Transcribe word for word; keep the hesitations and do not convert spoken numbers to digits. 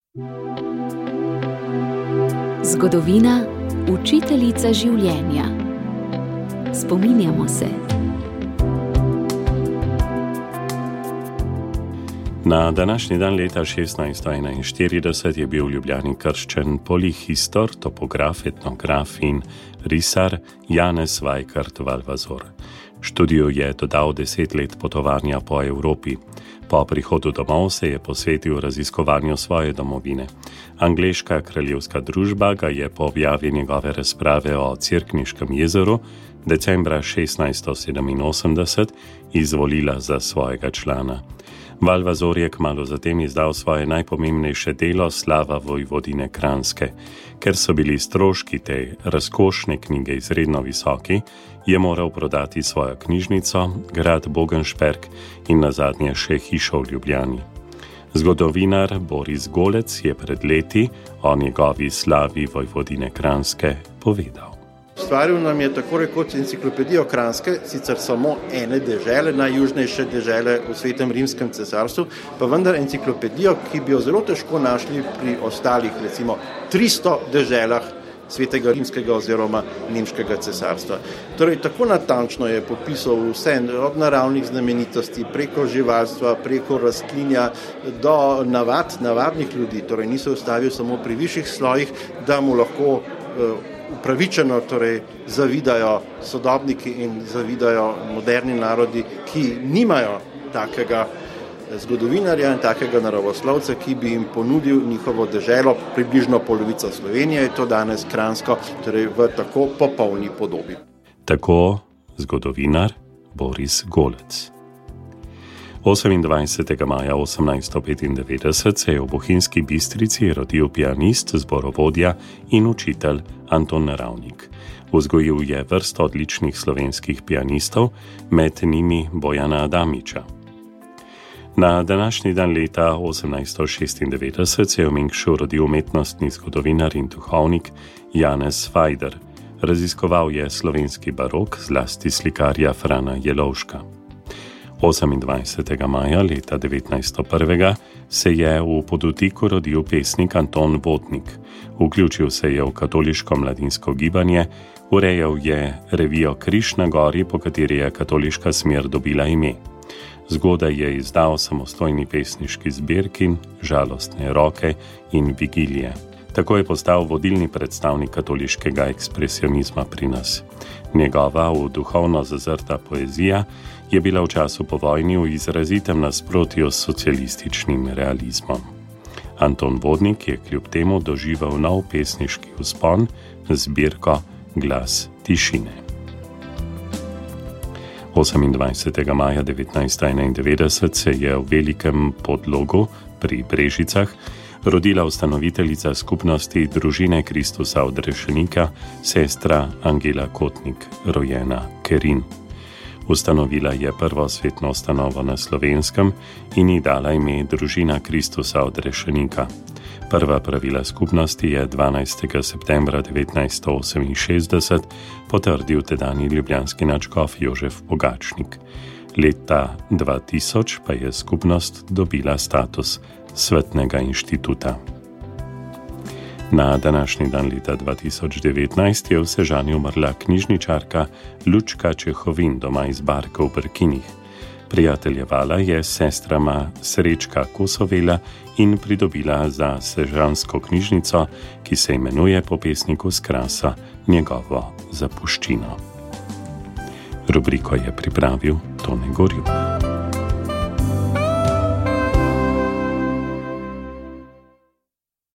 Zgodovina, učiteljica življenja. Spominjamo se. Na današnji dan leta šestnajststo enainštirideset je bil v Ljubljani krščen polihistor, topograf, etnograf in risar Janez Vajkard Valvazor. Študiju je dodal deset let potovanja po Evropi. Po prihodu domov se je posvetil raziskovanju svoje domovine. Angleška kraljevska družba ga je po objavi njegove razprave o Cerkniškem jezeru decembra šestnajststo sedeminosemdeset izvolila za svojega člana. Valvazor je kmalu zatem izdal svoje najpomembnejše delo Slava vojvodine Kranjske. Ker so bili stroški te razkošne knjige izredno visoki, je moral prodati svojo knjižnico, grad Bogenšperk in nazadnje še hišo v Ljubljani. Zgodovinar Boris Golec je pred leti o njegovi slavi vojvodine Kranjske povedal. Ustvaril nam je tako rekoč enciklopedijo Kranjske, sicer samo ene dežele, najjužnejše dežele v Svetem rimskem cesarstvu, pa vendar enciklopedijo, ki bi jo zelo težko našli pri ostalih, recimo tristo deželah Svetega rimskega oziroma nemškega cesarstva. Torej, tako natančno je popisal vse od naravnih znamenitosti, preko živalstva, preko rastlinja do navad, navadnih ljudi, torej ni se ustavil samo pri višjih slojih, da mu lahko upravičeno torej zavidajo sodobniki in zavidajo moderni narodi, ki nimajo takega zgodovinarja in takega naravoslovca, ki bi jim ponudil njihovo deželo, približno polovica Slovenije je to danes Kranjsko, torej v tako popolni podobi. Tako zgodovinar Boris Golec. osemindvajsetega maja osemnajststo petindevetdeset se je v Bohinjski Bistrici rodil pianist, zborovodja in učitelj Anton Ravnik. Vzgojil je vrsto odličnih slovenskih pianistov, med njimi Bojana Adamiča. Na današnji dan leta osemnajststo šestindevetdeset se je v Mengšu rodil umetnostni zgodovinar in duhovnik Janez Fajder. Raziskoval je slovenski barok, zlasti slikarja Frana Jelovška. osemindvajsetega maja leta devetnajststo prvega se je v Podutiku rodil pesnik Anton Vodnik. Vključil se je v katoliško mladinsko gibanje, urejal je revijo Križ na gori, po kateri je katoliška smer dobila ime. Zgodaj je izdal samostojni pesniški zbirki Žalostne roke in Vigilije. Tako je postal vodilni predstavnik katoliškega ekspresionizma pri nas. Njegova v duhovno zazrta poezija je bila v času po vojni v izrazitem nasprotju s socialističnim realizmom. Anton Vodnik je kljub temu doživel nov pesniški vzpon z zbirko Glas tišine. osemindvajsetega maja devetnajststo enaindevetdeset se je v Velikem Podlogu pri Brežicah rodila ustanoviteljica skupnosti Družine Kristusa Odrešenika, sestra Angela Kotnik, rojena Kerin. Ustanovila je prvo svetno ustanovo na Slovenskem in ji dala ime Družina Kristusa Odrešenika. Prva pravila skupnosti je dvanajstega septembra devetnajststo oseminšestdeset potrdil tedanji ljubljanski nadškof Jožef Pogačnik. Leta dva tisoč pa je skupnost dobila status svetnega inštituta. Na današnji dan leta dva tisoč devetnajst je v Sežani umrla knjižničarka Lučka Čehovin, doma iz Barka v Brkinih. Prijateljevala je s sestrama Srečka Kosovela in pridobila za sežansko knjižnico, ki se imenuje po pesniku s Krasa Njegovo zapuščino. Rubriko je pripravil Tone Gorjup.